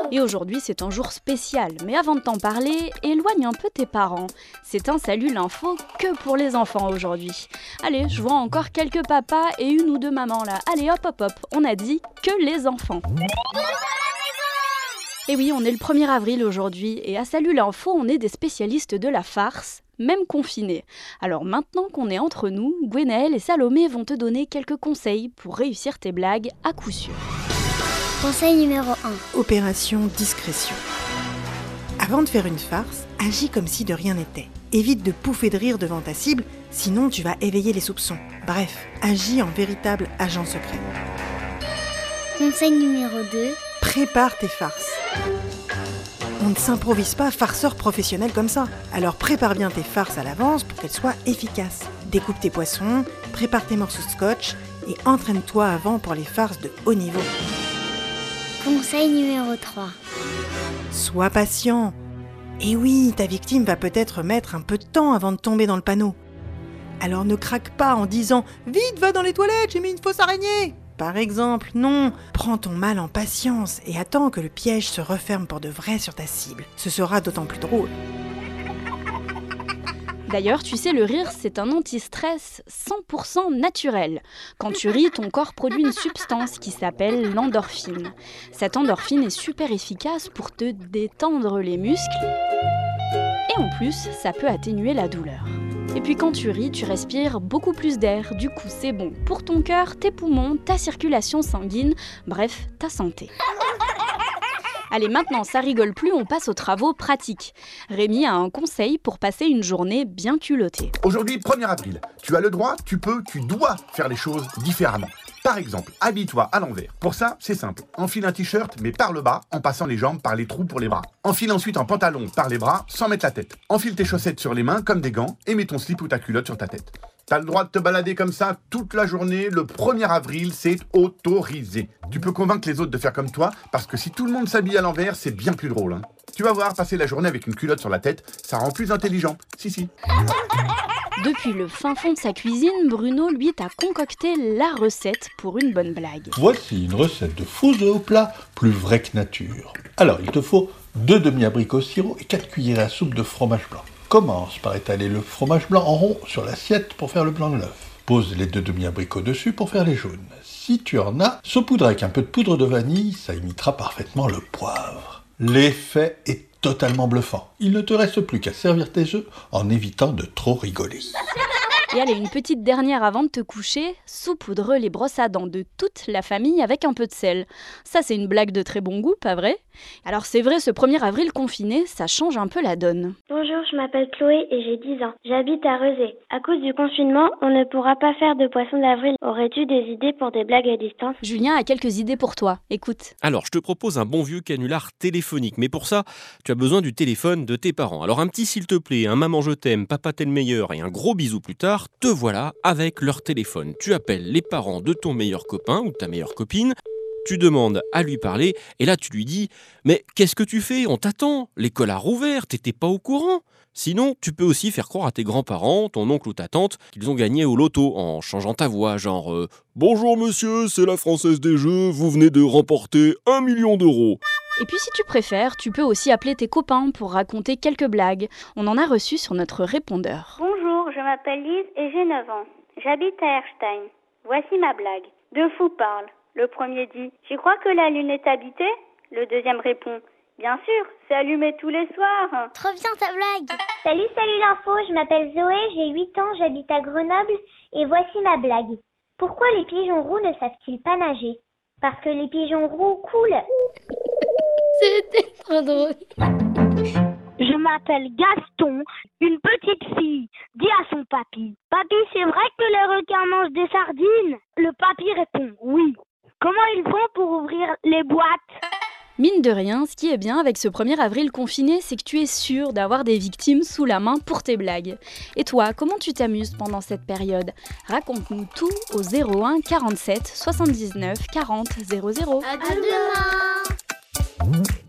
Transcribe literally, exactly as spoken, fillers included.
Et aujourd'hui, c'est un jour spécial. Mais avant de t'en parler, éloigne un peu tes parents. C'est un salut l'info que pour les enfants aujourd'hui. Allez, je vois encore quelques papas et une ou deux mamans là. Allez, hop, hop, hop, on a dit que les enfants. Et oui, on est le premier avril aujourd'hui. Et à Salut l'info, on est des spécialistes de la farce, même confinés. Alors maintenant qu'on est entre nous, Gwenaëlle et Salomé vont te donner quelques conseils pour réussir tes blagues à coup sûr. Conseil numéro un. Opération discrétion. Avant de faire une farce, agis comme si de rien n'était. Évite de pouffer de rire devant ta cible, sinon tu vas éveiller les soupçons. Bref, agis en véritable agent secret. Conseil numéro deux. Prépare tes farces. On ne s'improvise pas farceur professionnel comme ça. Alors prépare bien tes farces à l'avance pour qu'elles soient efficaces. Découpe tes poissons, prépare tes morceaux de scotch et entraîne-toi avant pour les farces de haut niveau. Conseil numéro trois. Sois patient. Et oui, ta victime va peut-être mettre un peu de temps avant de tomber dans le panneau. Alors ne craque pas en disant « Vite, va dans les toilettes, j'ai mis une fausse araignée !» Par exemple, non. Prends ton mal en patience et attends que le piège se referme pour de vrai sur ta cible. Ce sera d'autant plus drôle. D'ailleurs, tu sais, le rire, c'est un anti-stress cent pour cent naturel. Quand tu ris, ton corps produit une substance qui s'appelle l'endorphine. Cette endorphine est super efficace pour te détendre les muscles. Et en plus, ça peut atténuer la douleur. Et puis quand tu ris, tu respires beaucoup plus d'air. Du coup, c'est bon pour ton cœur, tes poumons, ta circulation sanguine, bref, ta santé. Allez, maintenant, ça rigole plus, on passe aux travaux pratiques. Rémi a un conseil pour passer une journée bien culottée. Aujourd'hui, premier avril, tu as le droit, tu peux, tu dois faire les choses différemment. Par exemple, habille-toi à l'envers. Pour ça, c'est simple. Enfile un t-shirt, mais par le bas, en passant les jambes par les trous pour les bras. Enfile ensuite un pantalon par les bras, sans mettre la tête. Enfile tes chaussettes sur les mains comme des gants et mets ton slip ou ta culotte sur ta tête. T'as le droit de te balader comme ça toute la journée. Le premier avril, c'est autorisé. Tu peux convaincre les autres de faire comme toi, parce que si tout le monde s'habille à l'envers, c'est bien plus drôle. Hein. Tu vas voir, passer la journée avec une culotte sur la tête, ça rend plus intelligent. Si, si. Depuis le fin fond de sa cuisine, Bruno, lui, t'a concocté la recette pour une bonne blague. Voici une recette de faux œufs au plat, plus vrai que nature. Alors, il te faut deux demi-abricots au sirop et quatre cuillères à soupe de fromage blanc. Commence par étaler le fromage blanc en rond sur l'assiette pour faire le blanc de l'œuf. Pose les deux demi-abricots dessus pour faire les jaunes. Si tu en as, saupoudre avec un peu de poudre de vanille, ça imitera parfaitement le poivre. L'effet est totalement bluffant. Il ne te reste plus qu'à servir tes œufs en évitant de trop rigoler. Et allez, une petite dernière avant de te coucher, saupoudre les brosses à dents de toute la famille avec un peu de sel. Ça, c'est une blague de très bon goût, pas vrai ? Alors c'est vrai, ce premier avril confiné, ça change un peu la donne. Bonjour, je m'appelle Chloé et j'ai dix ans. J'habite à Rezé. À cause du confinement, on ne pourra pas faire de poisson d'avril. Aurais-tu des idées pour des blagues à distance ? Julien a quelques idées pour toi, écoute. Alors, je te propose un bon vieux canular téléphonique, mais pour ça, tu as besoin du téléphone de tes parents. Alors un petit s'il te plaît, un maman je t'aime, papa t'es le meilleur et un gros bisou plus tard, te voilà avec leur téléphone. Tu appelles les parents de ton meilleur copain ou de ta meilleure copine, tu demandes à lui parler et là tu lui dis « Mais qu'est-ce que tu fais ? On t'attend, l'école a rouvert, t'étais pas au courant ?» Sinon, tu peux aussi faire croire à tes grands-parents, ton oncle ou ta tante, qu'ils ont gagné au loto en changeant ta voix, genre euh, « Bonjour monsieur, c'est la Française des Jeux, vous venez de remporter un million d'euros. » Et puis si tu préfères, tu peux aussi appeler tes copains pour raconter quelques blagues. On en a reçu sur notre répondeur. Bonjour, je m'appelle Lise et j'ai neuf ans. J'habite à Erstein. Voici ma blague. Deux fous parlent. Le premier dit « Tu crois que la lune est habitée ?» Le deuxième répond « Bien sûr, c'est allumé tous les soirs. » Trop bien ta blague. Salut, salut l'info, je m'appelle Zoé, j'ai huit ans, j'habite à Grenoble et voici ma blague. Pourquoi les pigeons roux ne savent-ils pas nager ? Parce que les pigeons roux coulent. C'était trop drôle. Je m'appelle Gaston, une petite fille dit à son papy. Papy, c'est vrai que les requins mangent des sardines ? Le papy répond oui. Comment ils font pour ouvrir les boîtes ? Mine de rien, ce qui est bien avec ce premier avril confiné, c'est que tu es sûr d'avoir des victimes sous la main pour tes blagues. Et toi, comment tu t'amuses pendant cette période ? Raconte-nous tout au zéro un quarante-sept soixante-dix-neuf quarante zéro zéro. À demain.